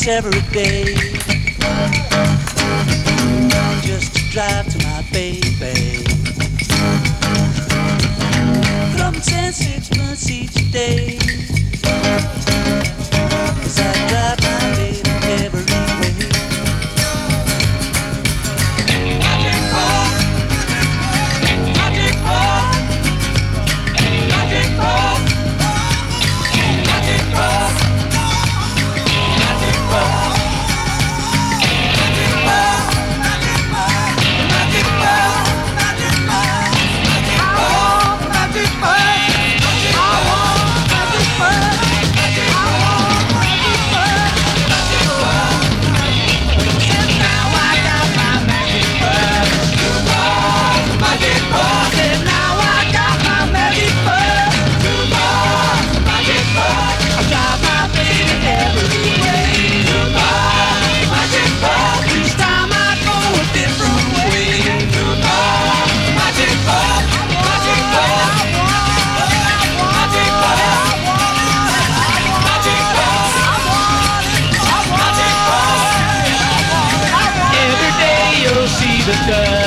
this every day, just to drive to my baby. From 10, 6 months each day, 'cause I drive my baby every way. Magic Park, Magic Park, Magic Park, Magic Park, Magic Park, Magic Park, Magic Park, Magic Park, Magic Park, Magic Park. The